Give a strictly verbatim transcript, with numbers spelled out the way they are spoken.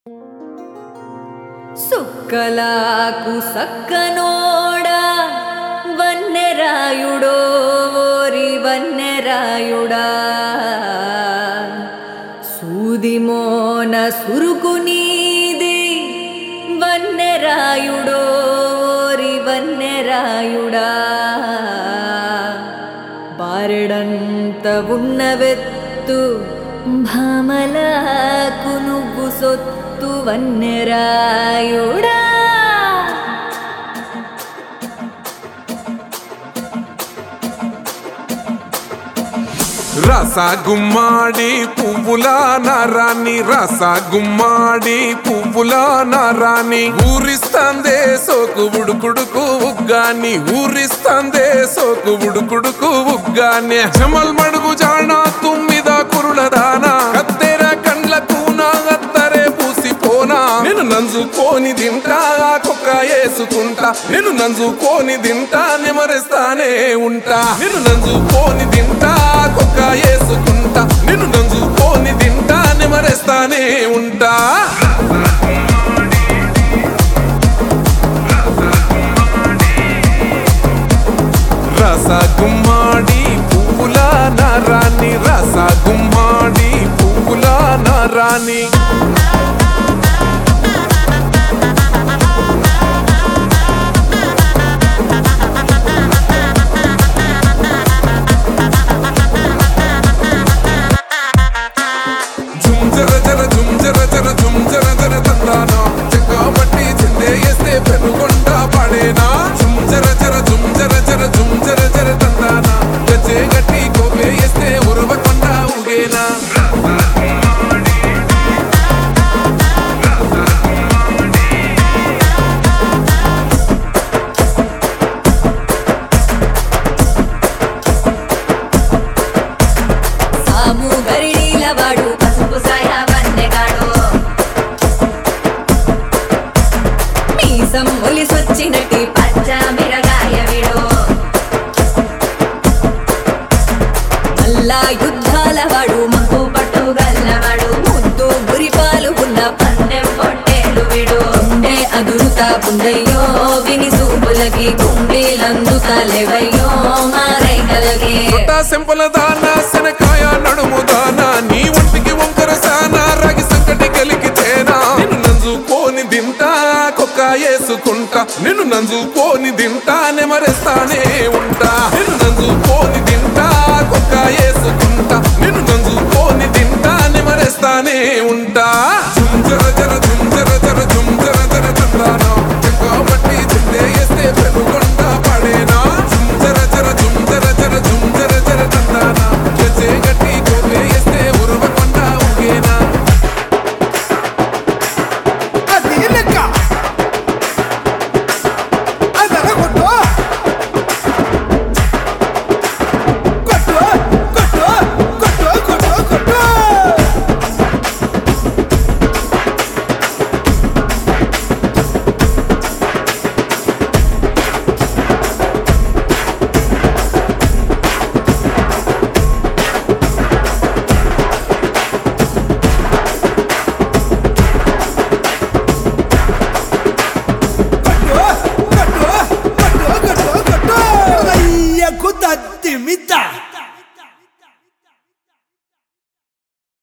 సుక్కలాకు సక్కనోడా వన్నెరాయుడో ఓరి వన్నెరాయుడా సూదిమోన సురుకు నీది వన్నెరాయుడో ఓరి వన్నెరాయుడా బారెడంత ఉన్నవెత్తు భామలకు నువ్వు సొత్తు వన్నెరాయుడా రస గుమ్మాడి పువ్వుల నారాణి రస గుమ్మాడి పువ్వుల నారాణి ఊరిస్తాందే సోకు ఉడుకుడుకు ఉగ్గాని ఊరిస్తాందే సోకు ఉడుకుడుకు ఉగ్గాని జమల్ మడుగు జానా తుమ్మిద కురుడదానా కత్తెర కండ్లకు నా అత్తరే పూసిపోనా నేను నంజుకోని తింటా కుక్క వేసుకుంటా నేను నంజుకోని తింటా నిమరేస్తానే ఉంటా నేను నంజుకోని తింటా కుక్క వేసుకుంటా నేను నంజుకోని తింటా నిమరేస్తానే ఉంటా రస గుమ్మాడి పువ్వుల నారాణి రస గుమ్మాడి పువ్వుల నారాణి ఒలిసొచ్చినట్టి పచ్చ మిరగాయ విడో మల్లా యుద్ధాల వాడు మంకు పట్టు గల్లవాడు ముద్దు గురిపాలు ఉన్న పందెం పొట్టేలు విడు ఉండే అదురుతా పుండయ్యో విని సూపులకి కుండీలందుతాలేవయ్యో మారై కలగే సింపల దానా శనకాయ నడుము దానా నీ ఒంటికి వంకర సానా రాగి సంకటి కలిగితేనా నిన్ను నంజుకోని తింటా కుక్క వేసుకుంటా నిన్ను నంజుకోని తింటా నెమరేస్తానే ఉంటా